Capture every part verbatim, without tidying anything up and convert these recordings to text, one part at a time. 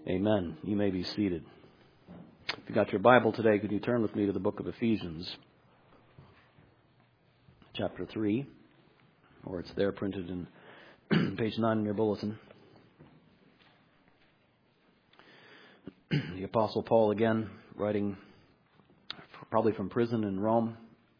Amen. You may be seated. If you got your Bible today, could you turn with me to the book of Ephesians, chapter three, or it's there printed in page nine in your bulletin. The Apostle Paul again, writing probably from prison in Rome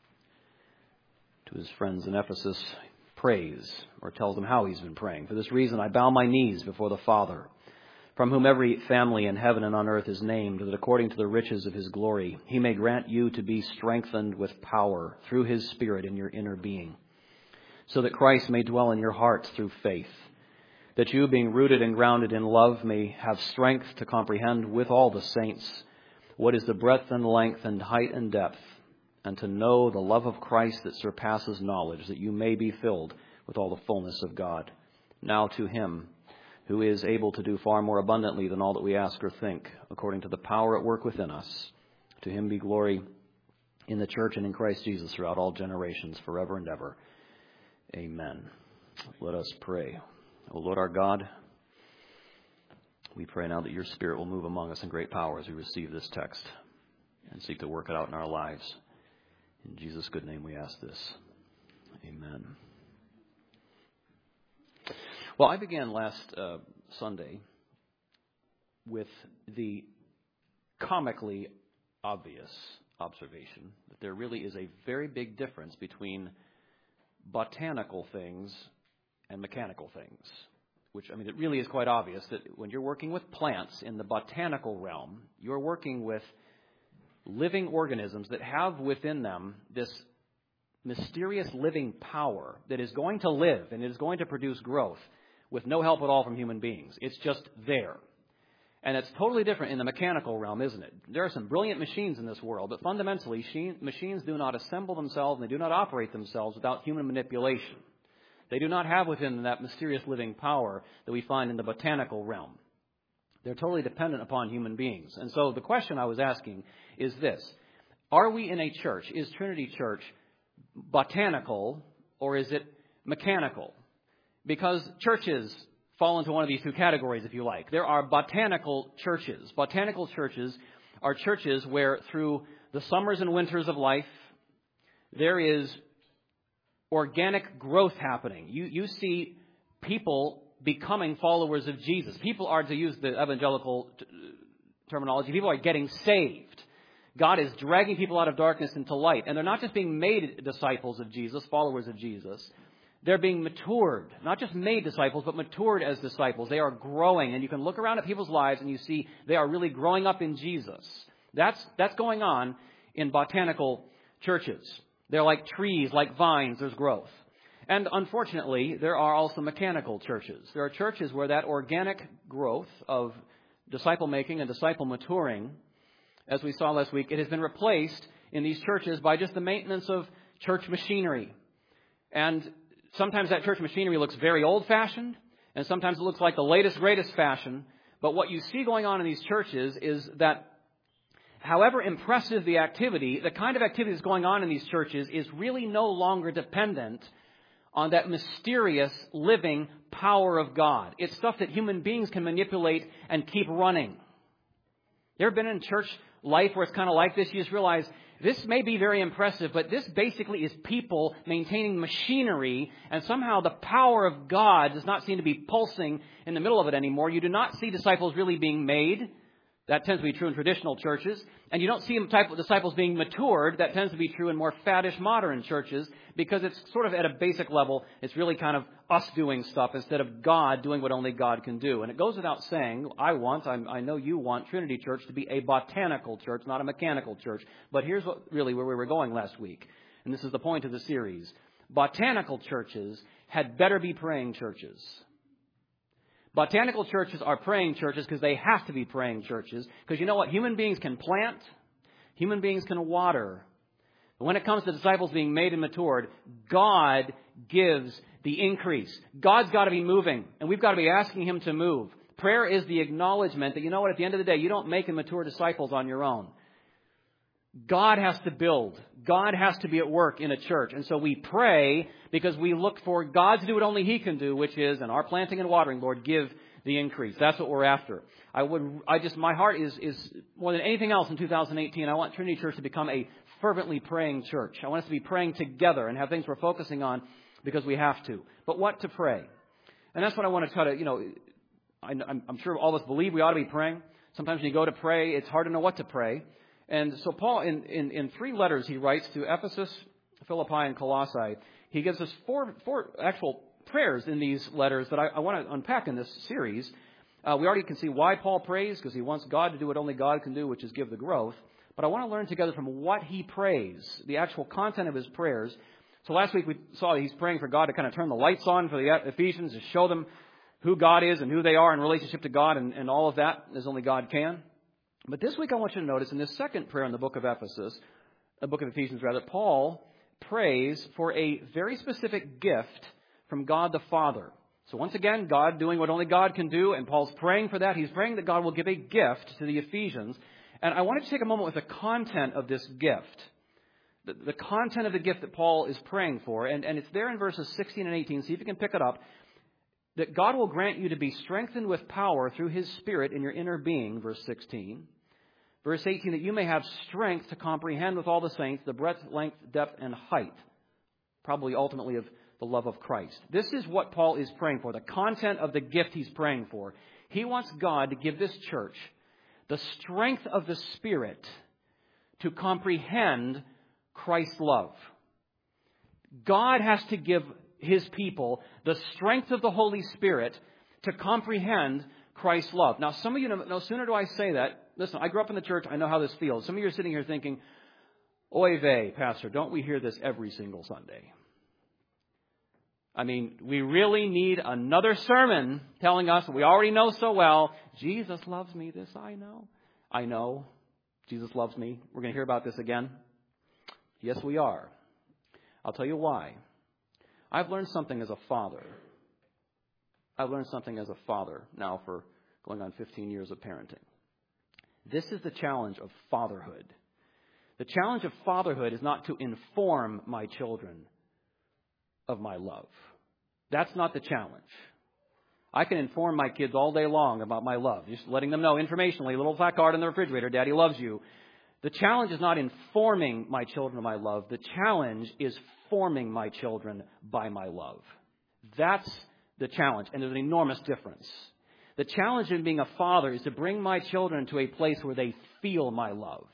to his friends in Ephesus, prays or tells them how he's been praying. For this reason I bow my knees before the Father, from whom every family in heaven and on earth is named, that according to the riches of his glory he may grant you to be strengthened with power through his Spirit in your inner being, so that Christ may dwell in your hearts through faith, that you, being rooted and grounded in love, may have strength to comprehend with all the saints what is the breadth and length and height and depth, and to know the love of Christ that surpasses knowledge, that you may be filled with all the fullness of God. Now to him who is able to do far more abundantly than all that we ask or think, according to the power at work within us, to him be glory in the church and in Christ Jesus throughout all generations, forever and ever. Amen. Let us pray. O Lord our God, we pray now that your Spirit will move among us in great power as we receive this text and seek to work it out in our lives. In Jesus' good name we ask this. Amen. Well, I began last uh, Sunday with the comically obvious observation that there really is a very big difference between botanical things and mechanical things, which, I mean, it really is quite obvious that when you're working with plants in the botanical realm, you're working with living organisms that have within them this mysterious living power that is going to live and is going to produce growth with no help at all from human beings. It's just there. And it's totally different in the mechanical realm, isn't it? There are some brilliant machines in this world, but fundamentally, machines do not assemble themselves and they do not operate themselves without human manipulation. They do not have within them that mysterious living power that we find in the botanical realm. They're totally dependent upon human beings. And so the question I was asking is this: are we in a church? Is Trinity Church botanical or is it mechanical? Because churches fall into one of these two categories, if you like. There are botanical churches. Botanical churches are churches where through the summers and winters of life, there is organic growth happening. You, you see people becoming followers of Jesus. People are, to use the evangelical t- terminology, people are getting saved. God is dragging people out of darkness into light. And they're not just being made disciples of Jesus, followers of Jesus. They're being matured, not just made disciples, but matured as disciples. They are growing. And you can look around at people's lives and you see they are really growing up in Jesus. That's, that's going on in botanical churches. They're like trees, like vines, there's growth. And unfortunately, there are also mechanical churches. There are churches where that organic growth of disciple making and disciple maturing, as we saw last week, it has been replaced in these churches by just the maintenance of church machinery. And sometimes that church machinery looks very old-fashioned, and sometimes it looks like the latest, greatest fashion. But what you see going on in these churches is that however impressive the activity, the kind of activity that's going on in these churches is really no longer dependent on that mysterious living power of God. It's stuff that human beings can manipulate and keep running. You ever been in church life where it's kind of like this? You just realize this may be very impressive, but this basically is people maintaining machinery, and somehow the power of God does not seem to be pulsing in the middle of it anymore. You do not see disciples really being made. That tends to be true in traditional churches. And you don't see type of disciples being matured. That tends to be true in more faddish modern churches, because it's sort of at a basic level, it's really kind of us doing stuff instead of God doing what only God can do. And it goes without saying, I want, I, I know you want Trinity Church to be a botanical church, not a mechanical church. But here's what really where we were going last week. And this is the point of the series. Botanical churches had better be praying churches. Botanical churches are praying churches because they have to be praying churches. Because you know what? Human beings can plant. Human beings can water. But when it comes to disciples being made and matured, God gives the increase. God's got to be moving. And we've got to be asking him to move. Prayer is the acknowledgement that, you know what, at the end of the day, you don't make and mature disciples on your own. God has to build. God has to be at work in a church. And so we pray because we look for God to do what only he can do, which is, in our planting and watering, Lord, give the increase. That's what we're after. I would, I just, my heart is, is more than anything else in two thousand eighteen, I want Trinity Church to become a fervently praying church. I want us to be praying together and have things we're focusing on because we have to. But what to pray? And that's what I want to try to, you know, I, I'm, I'm sure all of us believe we ought to be praying. Sometimes when you go to pray, it's hard to know what to pray. And so Paul, in, in, in three letters he writes to Ephesus, Philippi, and Colossae, he gives us four, four actual prayers in these letters that I, I want to unpack in this series. Uh, we already can see why Paul prays, because he wants God to do what only God can do, which is give the growth. But I want to learn together from what he prays, the actual content of his prayers. So last week we saw that he's praying for God to kind of turn the lights on for the Ephesians, to show them who God is and who they are in relationship to God, and, and all of that as only God can. But this week I want you to notice in this second prayer in the book of Ephesus, the book of Ephesians rather, Paul prays for a very specific gift from God the Father. So once again, God doing what only God can do, and Paul's praying for that. He's praying that God will give a gift to the Ephesians. And I wanted to take a moment with the content of this gift. The, the content of the gift that Paul is praying for. And, and it's there in verses sixteen and eighteen. See if you can pick it up. That God will grant you to be strengthened with power through His Spirit in your inner being, verse sixteen. Verse eighteen, that you may have strength to comprehend with all the saints the breadth, length, depth, and height. Probably ultimately of the love of Christ. This is what Paul is praying for, the content of the gift he's praying for. He wants God to give this church the strength of the Spirit to comprehend Christ's love. God has to give His people the strength of the Holy Spirit to comprehend Christ's love. Now, some of you know, no sooner do I say that, listen, I grew up in the church, I know how this feels. Some of you are sitting here thinking, oy vey, Pastor, don't we hear this every single Sunday? I mean, we really need another sermon telling us what we already know so well. Jesus loves me, this I know. I know. Jesus loves me. We're going to hear about this again. Yes, we are. I'll tell you why. I've learned something as a father. I've learned something as a father now for going on fifteen years of parenting. This is the challenge of fatherhood. The challenge of fatherhood is not to inform my children of my love. That's not the challenge. I can inform my kids all day long about my love, just letting them know informationally, a little placard in the refrigerator, Daddy loves you. The challenge is not informing my children of my love. The challenge is forming my children by my love. That's the challenge, and there's an enormous difference. The challenge in being a father is to bring my children to a place where they feel my love,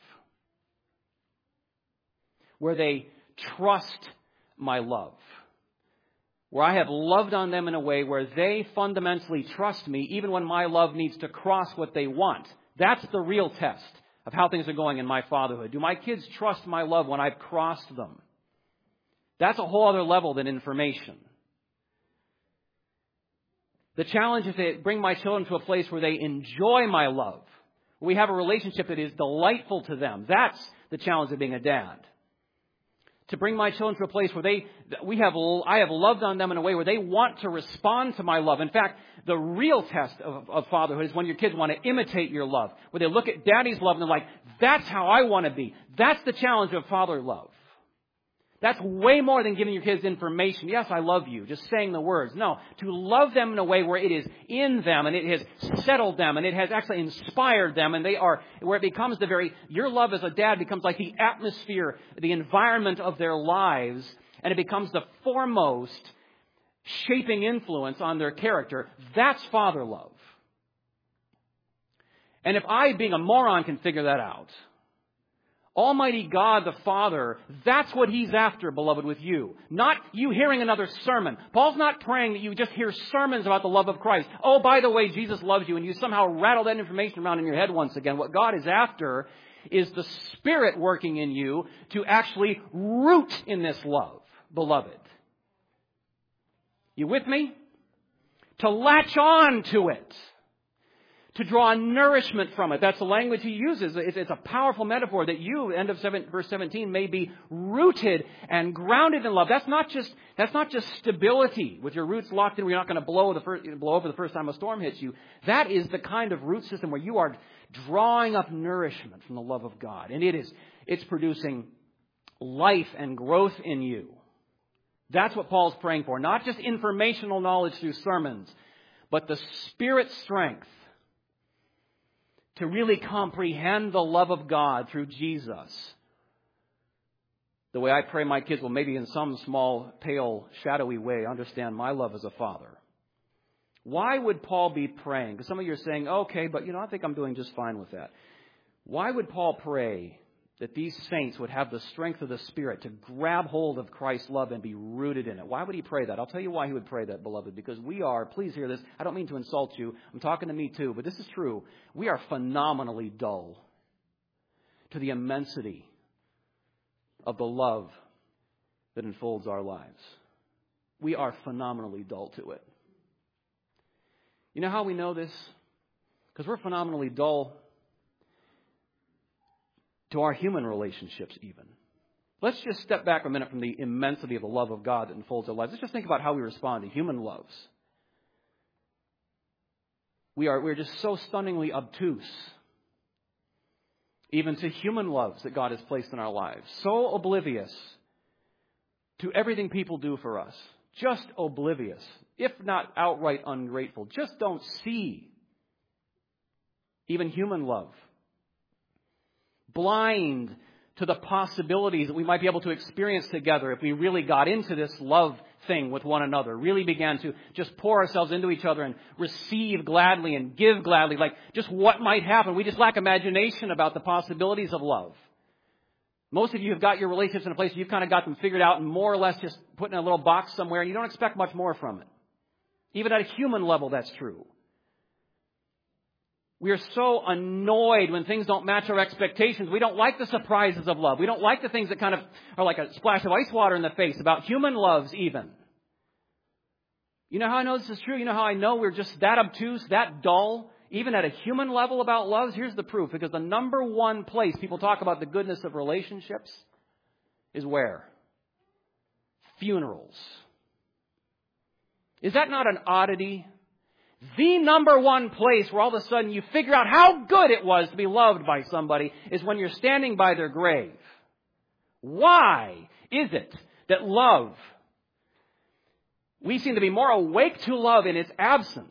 where they trust my love, where I have loved on them in a way where they fundamentally trust me even when my love needs to cross what they want. That's the real test of how things are going in my fatherhood. Do my kids trust my love when I've crossed them? That's a whole other level than information. The challenge is to bring my children to a place where they enjoy my love. We have a relationship that is delightful to them. That's the challenge of being a dad. To bring my children to a place where they, we have, I have loved on them in a way where they want to respond to my love. In fact, the real test of, of fatherhood is when your kids want to imitate your love, where they look at daddy's love and they're like, that's how I want to be. That's the challenge of father love. That's way more than giving your kids information. Yes, I love you. Just saying the words. No, to love them in a way where it is in them and it has settled them and it has actually inspired them, and they are, where it becomes the very, your love as a dad becomes like the atmosphere, the environment of their lives, and it becomes the foremost shaping influence on their character. That's father love. And if I, being a moron, can figure that out, Almighty God the Father, that's what He's after, beloved, with you. Not you hearing another sermon. Paul's not praying that you just hear sermons about the love of Christ. Oh, by the way, Jesus loves you, and you somehow rattle that information around in your head once again. What God is after is the Spirit working in you to actually root in this love, beloved. You with me? To latch on to it. To draw nourishment from it. That's the language he uses. It's, it's a powerful metaphor that you, end of seven, verse seventeen, may be rooted and grounded in love. That's not just that's not just stability with your roots locked in where you're not going to blow the first, blow over the first time a storm hits you. That is the kind of root system where you are drawing up nourishment from the love of God, and it is it's producing life and growth in you. That's what Paul's praying for. Not just informational knowledge through sermons, but the Spirit's strength to really comprehend the love of God through Jesus. The way I pray my kids will maybe in some small, pale, shadowy way understand my love as a father. Why would Paul be praying? Because some of you are saying, okay, but you know, I think I'm doing just fine with that. Why would Paul pray that these saints would have the strength of the Spirit to grab hold of Christ's love and be rooted in it? Why would he pray that? I'll tell you why he would pray that, beloved. Because we are, please hear this, I don't mean to insult you. I'm talking to me too, but this is true. We are phenomenally dull to the immensity of the love that enfolds our lives. We are phenomenally dull to it. You know how we know this? Because we're phenomenally dull to our human relationships even. Let's just step back a minute from the immensity of the love of God that enfolds our lives. Let's just think about how we respond to human loves. We are we're just so stunningly obtuse, even to human loves that God has placed in our lives. So oblivious to everything people do for us. Just oblivious, if not outright ungrateful. Just don't see even human love. Blind to the possibilities that we might be able to experience together if we really got into this love thing with one another, really began to just pour ourselves into each other and receive gladly and give gladly, like just what might happen. We just lack imagination about the possibilities of love. Most of you have got your relationships in a place where you've kind of got them figured out and more or less just put in a little box somewhere, and you don't expect much more from it. Even at a human level, that's true. We are so annoyed when things don't match our expectations. We don't like the surprises of love. We don't like the things that kind of are like a splash of ice water in the face about human loves even. You know how I know this is true? You know how I know we're just that obtuse, that dull, even at a human level about loves? Here's the proof. Because the number one place people talk about the goodness of relationships is where? Funerals. Is that not an oddity? The number one place where all of a sudden you figure out how good it was to be loved by somebody is when you're standing by their grave. Why is it that love, we seem to be more awake to love in its absence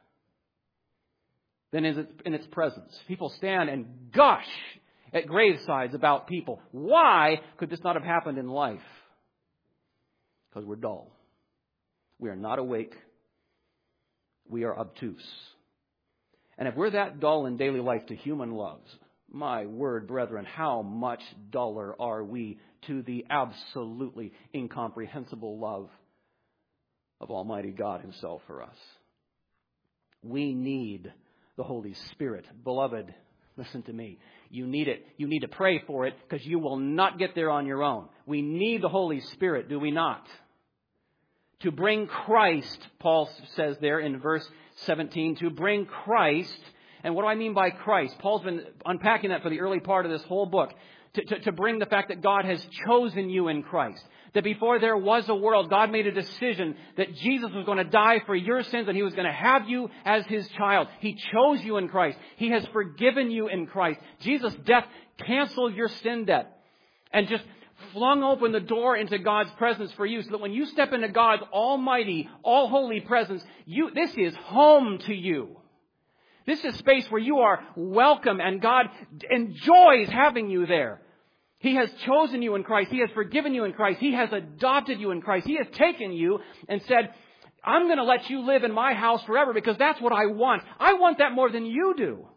than in its presence? People stand and gush at gravesides about people. Why could this not have happened in life? Because we're dull. We are not awake. We are obtuse. And if we're that dull in daily life to human loves, my word, brethren, how much duller are we to the absolutely incomprehensible love of Almighty God Himself for us? We need the Holy Spirit. Beloved, listen to me. You need it. You need to pray for it because you will not get there on your own. We need the Holy Spirit, do we not? To bring Christ, Paul says there in verse seventeen, to bring Christ. And what do I mean by Christ? Paul's been unpacking that for the early part of this whole book. To, to, to bring the fact that God has chosen you in Christ. That before there was a world, God made a decision that Jesus was going to die for your sins and He was going to have you as His child. He chose you in Christ. He has forgiven you in Christ. Jesus' death canceled your sin debt and just flung open the door into God's presence for you so that when you step into God's almighty, all-holy presence, you, this is home to you. This is space where you are welcome and God enjoys having you there. He has chosen you in Christ. He has forgiven you in Christ. He has adopted you in Christ. He has taken you and said, I'm going to let you live in my house forever because that's what I want. I want that more than you do.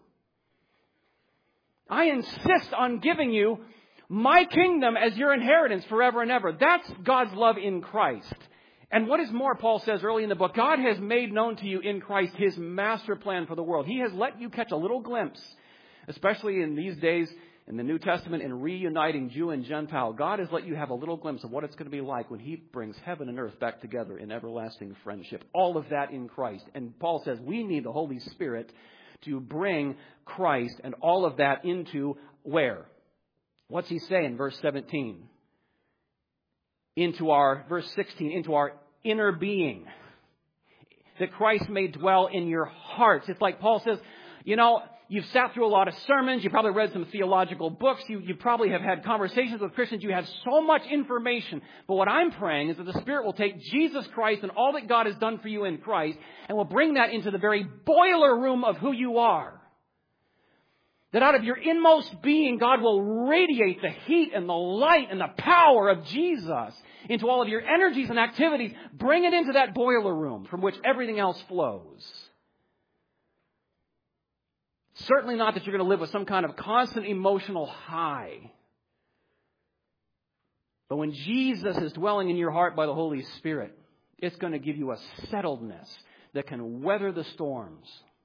I insist on giving you my kingdom as your inheritance forever and ever. That's God's love in Christ. And what is more, Paul says early in the book, God has made known to you in Christ His master plan for the world. He has let you catch a little glimpse, especially in these days in the New Testament in reuniting Jew and Gentile. God has let you have a little glimpse of what it's going to be like when He brings heaven and earth back together in everlasting friendship. All of that in Christ. And Paul says we need the Holy Spirit to bring Christ and all of that into where? What's he say in verse seventeen? Into our, verse sixteen, into our inner being. That Christ may dwell in your hearts. It's like Paul says, you know, You've sat through a lot of sermons. You probably read some theological books. You, you probably have had conversations with Christians. You have so much information. But what I'm praying is that the Spirit will take Jesus Christ and all that God has done for you in Christ and will bring that into the very boiler room of who you are. That out of your inmost being, God will radiate the heat and the light and the power of Jesus into all of your energies and activities. Bring it into that boiler room from which everything else flows. Certainly not that you're going to live with some kind of constant emotional high. But when Jesus is dwelling in your heart by the Holy Spirit, it's going to give you a settledness that can weather the storms.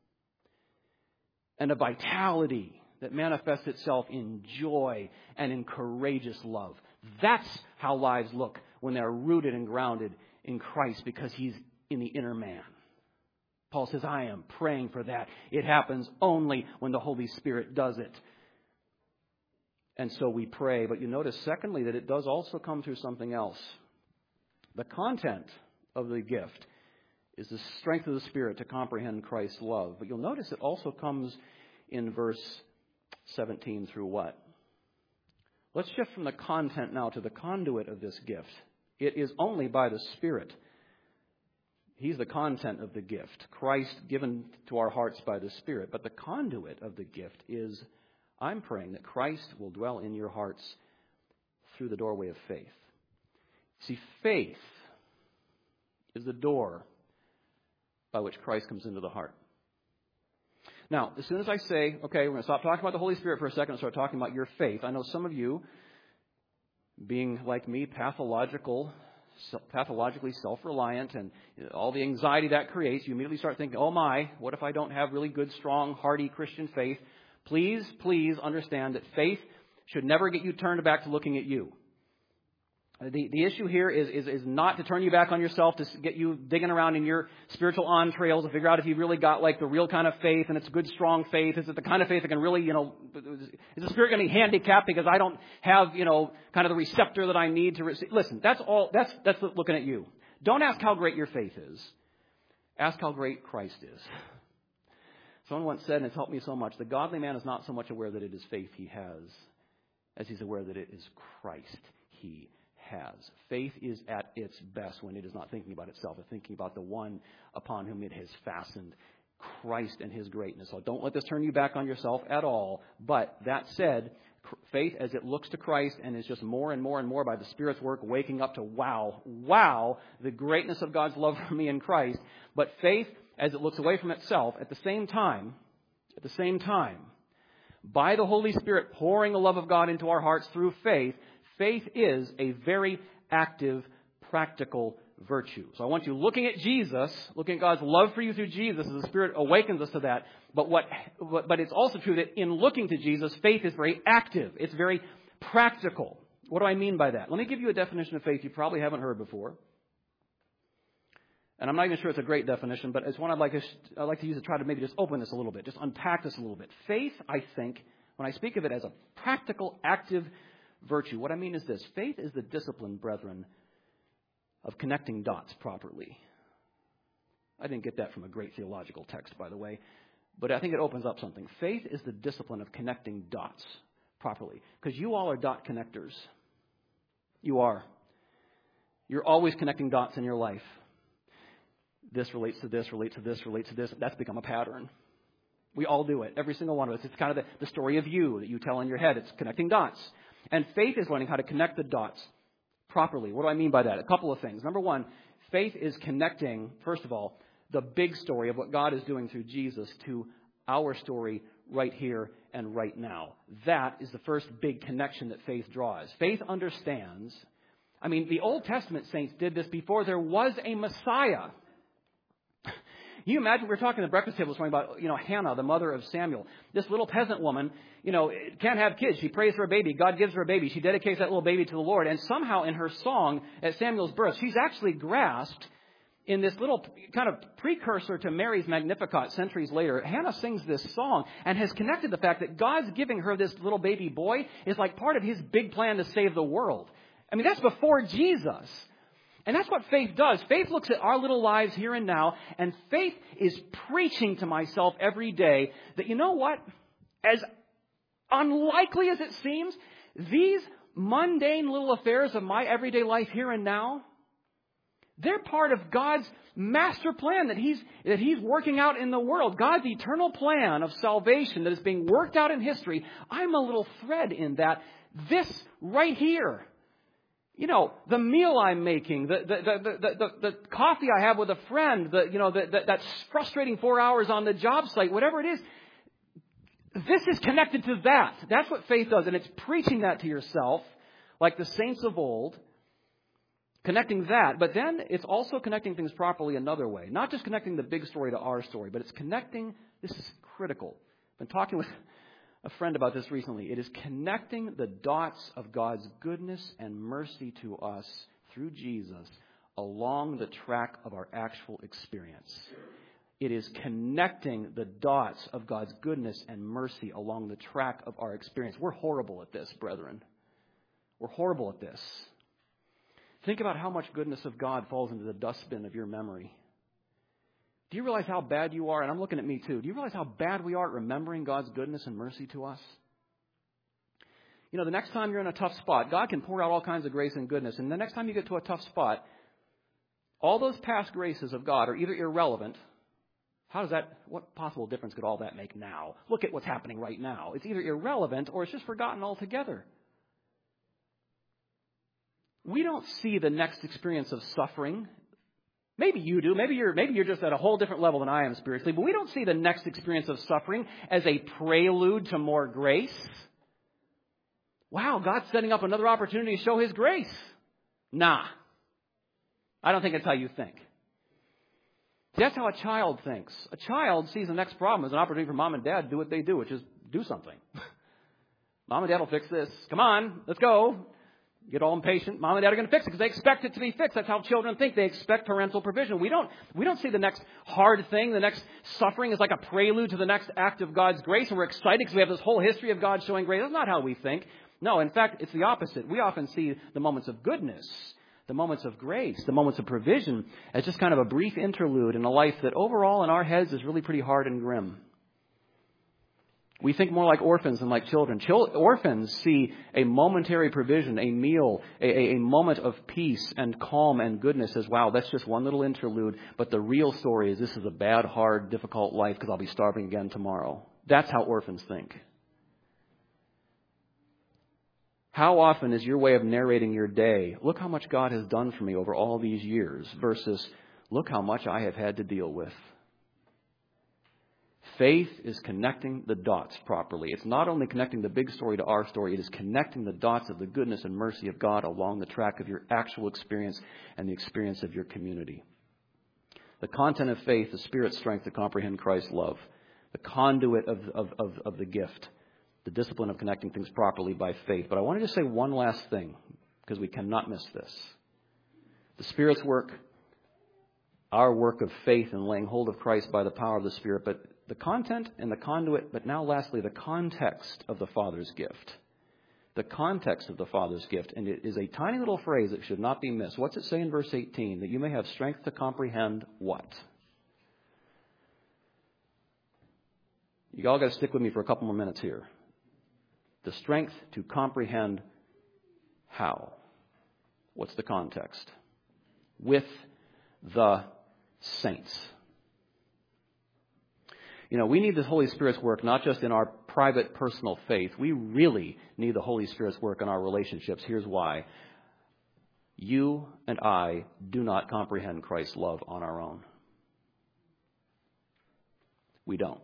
And a vitality that manifests itself in joy and in courageous love. That's how lives look when they're rooted and grounded in Christ, because He's in the inner man. Paul says, I am praying for that. It happens only when the Holy Spirit does it. And so we pray. But you notice, secondly, that it does also come through something else. The content of the gift is the strength of the Spirit to comprehend Christ's love. But you'll notice it also comes in verse seventeen through what? Let's shift from the content now to the conduit of this gift. It is only by the Spirit. He's the content of the gift. Christ given to our hearts by the Spirit. But the conduit of the gift is, I'm praying that Christ will dwell in your hearts through the doorway of faith. See, faith is the door by which Christ comes into the heart. Now, as soon as I say, okay, we're going to stop talking about the Holy Spirit for a second and start talking about your faith, I know some of you, being like me, pathological, pathologically self-reliant, and all the anxiety that creates, you immediately start thinking, oh my, what if I don't have really good, strong, hearty Christian faith? Please, please understand that faith should never get you turned back to looking at you. The, the issue here is, is, is not to turn you back on yourself, to get you digging around in your spiritual entrails to figure out if you've really got like the real kind of faith and it's good, strong faith. Is it the kind of faith that can really, you know, is the Spirit going to be handicapped because I don't have, you know, kind of the receptor that I need to receive? Listen, that's all, that's, that's looking at you. Don't ask how great your faith is. Ask how great Christ is. Someone once said, and it's helped me so much, the godly man is not so much aware that it is faith he has as he's aware that it is Christ he has. Faith is at its best when it is not thinking about itself, it's thinking about the one upon whom it has fastened, Christ and His greatness. So don't let this turn you back on yourself at all. But that said, faith as it looks to Christ and is just more and more and more by the Spirit's work waking up to wow, wow, the greatness of God's love for me in Christ. But faith as it looks away from itself at the same time, at the same time, by the Holy Spirit pouring the love of God into our hearts through faith, faith is a very active, practical virtue. So I want you looking at Jesus, looking at God's love for you through Jesus, as the Spirit awakens us to that. But what, but it's also true that in looking to Jesus, faith is very active. It's very practical. What do I mean by that? Let me give you a definition of faith you probably haven't heard before. And I'm not even sure it's a great definition, but it's one I'd like to, I'd like to use to try to maybe just open this a little bit, just unpack this a little bit. Faith, I think, when I speak of it as a practical, active virtue, what I mean is this. Faith is the discipline, brethren, of connecting dots properly. I didn't get that from a great theological text, by the way, but I think it opens up something. Faith is the discipline of connecting dots properly, because you all are dot connectors. You are. You're always connecting dots in your life. This relates to this, relates to this, relates to this. That's become a pattern. We all do it. Every single one of us. It's kind of the, the story of you that you tell in your head. It's connecting dots. And faith is learning how to connect the dots properly. What do I mean by that? A couple of things. Number one, faith is connecting, first of all, the big story of what God is doing through Jesus to our story right here and right now. That is the first big connection that faith draws. Faith understands. I mean, the Old Testament saints did this before there was a Messiah. You imagine, we were talking at the breakfast table this morning about, you know, Hannah, the mother of Samuel. This little peasant woman, you know, can't have kids. She prays for a baby. God gives her a baby. She dedicates that little baby to the Lord. And somehow in her song at Samuel's birth, she's actually grasped in this little kind of precursor to Mary's Magnificat centuries later. Hannah sings this song and has connected the fact that God's giving her this little baby boy is like part of His big plan to save the world. I mean, that's before Jesus. And that's what faith does. Faith looks at our little lives here and now, and faith is preaching to myself every day that, you know what? As unlikely as it seems, these mundane little affairs of my everyday life here and now, they're part of God's master plan that He's that He's working out in the world. God's eternal plan of salvation that is being worked out in history. I'm a little thread in that. This right here. You know, the meal I'm making, the the the the, the, the coffee I have with a friend, the you know the, the, that frustrating four hours on the job site, whatever it is. This is connected to that. That's what faith does, and it's preaching that to yourself, like the saints of old. Connecting that, but then it's also connecting things properly another way. Not just connecting the big story to our story, but it's connecting, this is critical. I've been talking with a friend about this recently. It is connecting the dots of God's goodness and mercy to us through Jesus along the track of our actual experience. It is connecting the dots of God's goodness and mercy along the track of our experience. We're horrible at this, brethren. We're horrible at this. Think about how much goodness of God falls into the dustbin of your memory. Do you realize how bad you are? And I'm looking at me too. Do you realize how bad we are at remembering God's goodness and mercy to us? You know, the next time you're in a tough spot, God can pour out all kinds of grace and goodness. And the next time you get to a tough spot, all those past graces of God are either irrelevant. How does that, what possible difference could all that make now? Look at what's happening right now. It's either irrelevant or it's just forgotten altogether. We don't see the next experience of suffering. Maybe you do. Maybe you're, maybe you're just at a whole different level than I am spiritually. But we don't see the next experience of suffering as a prelude to more grace. Wow, God's setting up another opportunity to show His grace. Nah. I don't think that's how you think. See, that's how a child thinks. A child sees the next problem as an opportunity for mom and dad to do what they do, which is do something. Mom and dad will fix this. Come on, let's go. Get all impatient. Mom and dad are going to fix it because they expect it to be fixed. That's how children think. They expect parental provision. We don't, we don't see the next hard thing, the next suffering as like a prelude to the next act of God's grace. And we're excited because we have this whole history of God showing grace. That's not how we think. No, in fact, it's the opposite. We often see the moments of goodness, the moments of grace, the moments of provision as just kind of a brief interlude in a life that overall in our heads is really pretty hard and grim. We think more like orphans than like children. Chil- orphans see a momentary provision, a meal, a, a moment of peace and calm and goodness as, wow, that's just one little interlude. But the real story is this is a bad, hard, difficult life because I'll be starving again tomorrow. That's how orphans think. How often is your way of narrating your day, look how much God has done for me over all these years, versus look how much I have had to deal with? Faith is connecting the dots properly. It's not only connecting the big story to our story, it is connecting the dots of the goodness and mercy of God along the track of your actual experience and the experience of your community. The content of faith, the Spirit's strength to comprehend Christ's love, the conduit of, of, of, of the gift, the discipline of connecting things properly by faith. But I want to just say one last thing, because we cannot miss this. The Spirit's work, our work of faith in laying hold of Christ by the power of the Spirit, but the content and the conduit, but now lastly, the context of the Father's gift. The context of the Father's gift. And it is a tiny little phrase that should not be missed. What's it say in verse eighteen? That you may have strength to comprehend what? You all got to stick with me for a couple more minutes here. The strength to comprehend how? What's the context? With the saints. You know, we need the Holy Spirit's work not just in our private, personal faith. We really need the Holy Spirit's work in our relationships. Here's why. You and I do not comprehend Christ's love on our own. We don't.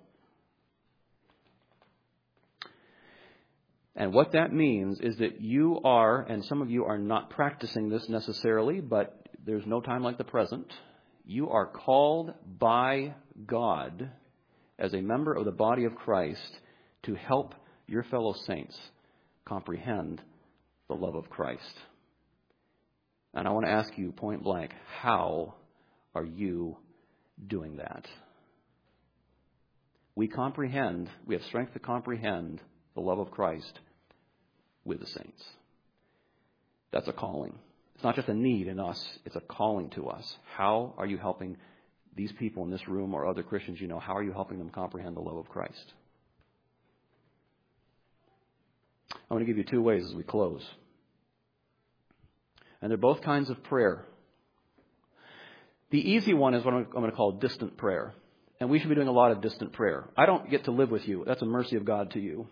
And what that means is that you are, and some of you are not practicing this necessarily, but there's no time like the present. You are called by God as a member of the body of Christ to help your fellow saints comprehend the love of Christ. And I want to ask you point blank, how are you doing that? We comprehend, we have strength to comprehend the love of Christ with the saints. That's a calling. It's not just a need in us, it's a calling to us. How are you helping these people in this room or other Christians you know, how are you helping them comprehend the love of Christ? I'm going to give you two ways as we close. And they're both kinds of prayer. The easy one is what I'm going to call distant prayer. And we should be doing a lot of distant prayer. I don't get to live with you. That's a mercy of God to you.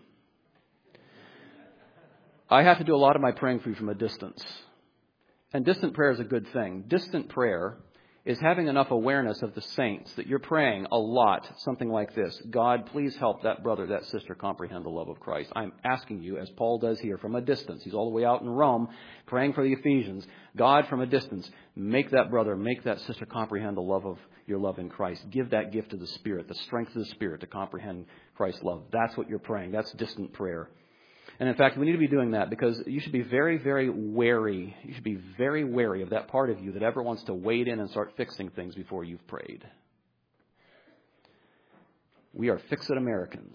I have to do a lot of my praying for you from a distance. And distant prayer is a good thing. Distant prayer is having enough awareness of the saints that you're praying a lot, something like this. God, please help that brother, that sister comprehend the love of Christ. I'm asking you, as Paul does here, from a distance. He's all the way out in Rome praying for the Ephesians. God, from a distance, make that brother, make that sister comprehend the love of your love in Christ. Give that gift of the Spirit, the strength of the Spirit to comprehend Christ's love. That's what you're praying. That's distant prayer. And in fact, we need to be doing that because you should be very, very wary. You should be very wary of that part of you that ever wants to wade in and start fixing things before you've prayed. We are fix-it Americans.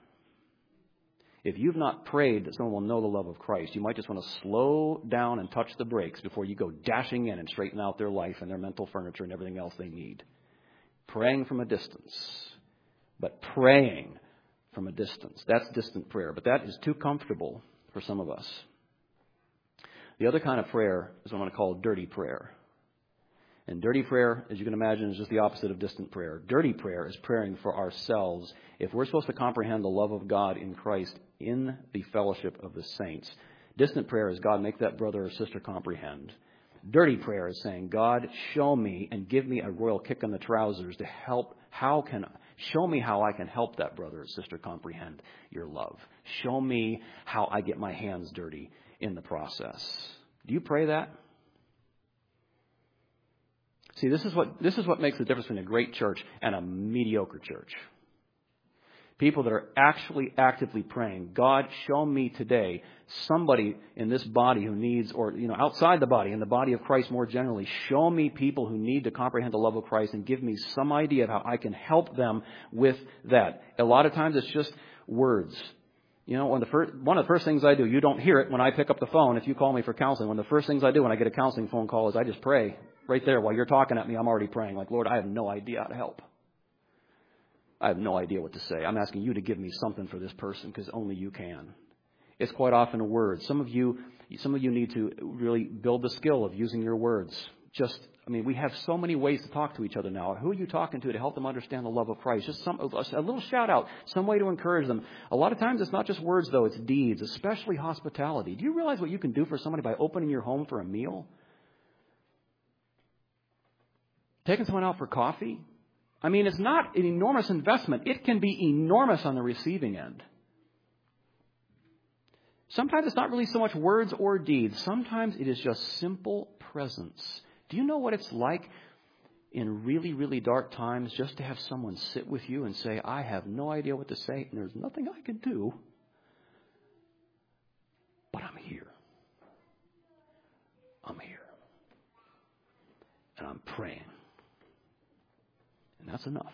If you've not prayed that someone will know the love of Christ, you might just want to slow down and touch the brakes before you go dashing in and straighten out their life and their mental furniture and everything else they need. Praying from a distance, but praying from a distance. That's distant prayer, but that is too comfortable for some of us. The other kind of prayer is what I'm going to call dirty prayer. And dirty prayer, as you can imagine, is just the opposite of distant prayer. Dirty prayer is praying for ourselves. If we're supposed to comprehend the love of God in Christ in the fellowship of the saints, distant prayer is, God, make that brother or sister comprehend. Dirty prayer is saying, God, show me and give me a royal kick in the trousers to help. How can Show me how I can help that brother or sister comprehend your love. Show me how I get my hands dirty in the process. Do you pray that? See, this is what this is what makes the difference between a great church and a mediocre church. People that are actually actively praying, God, show me today somebody in this body who needs, or, you know, outside the body, in the body of Christ more generally, show me people who need to comprehend the love of Christ and give me some idea of how I can help them with that. A lot of times it's just words. You know, when the first, one of the first things I do, you don't hear it when I pick up the phone if you call me for counseling. One of the first things I do when I get a counseling phone call is I just pray. Right there, while you're talking at me, I'm already praying. Like, Lord, I have no idea how to help. I have no idea what to say. I'm asking you to give me something for this person because only you can. It's quite often a word. Some of you, some of you need to really build the skill of using your words. Just, I mean, we have so many ways to talk to each other now. Who are you talking to to help them understand the love of Christ? Just some, a little shout out, some way to encourage them. A lot of times it's not just words, though. It's deeds, especially hospitality. Do you realize what you can do for somebody by opening your home for a meal? Taking someone out for coffee? I mean, it's not an enormous investment. It can be enormous on the receiving end. Sometimes it's not really so much words or deeds. Sometimes it is just simple presence. Do you know what it's like in really, really dark times just to have someone sit with you and say, I have no idea what to say and there's nothing I can do, but I'm here. I'm here. And I'm praying. And that's enough.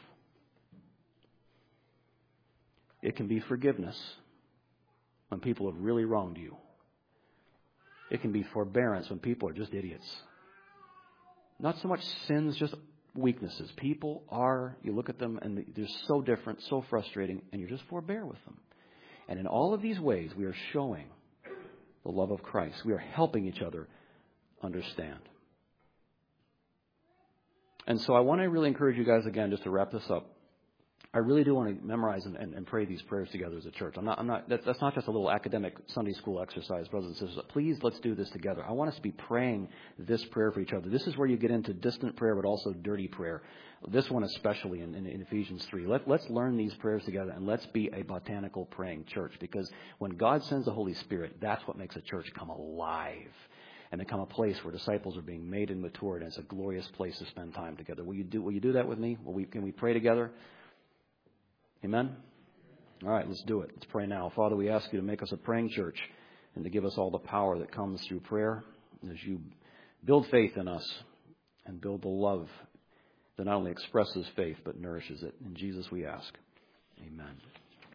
It can be forgiveness when people have really wronged you. It can be forbearance when people are just idiots. Not so much sins, just weaknesses. People are, you look at them and they're so different, so frustrating, and you just forbear with them. And in all of these ways, we are showing the love of Christ. We are helping each other understand. And so I want to really encourage you guys again, just to wrap this up. I really do want to memorize and, and, and pray these prayers together as a church. I'm not, I'm not, that's, that's not just a little academic Sunday school exercise, brothers and sisters. Please, let's do this together. I want us to be praying this prayer for each other. This is where you get into distant prayer, but also dirty prayer. This one especially in, in, in Ephesians three. Let, let's learn these prayers together and let's be a botanical praying church, because when God sends the Holy Spirit, that's what makes a church come alive and become a place where disciples are being made and matured, and it's a glorious place to spend time together. Will you do, will you do that with me? Will we, can we pray together? Amen? All right, let's do it. Let's pray now. Father, we ask you to make us a praying church and to give us all the power that comes through prayer as you build faith in us and build the love that not only expresses faith but nourishes it. In Jesus we ask. Amen.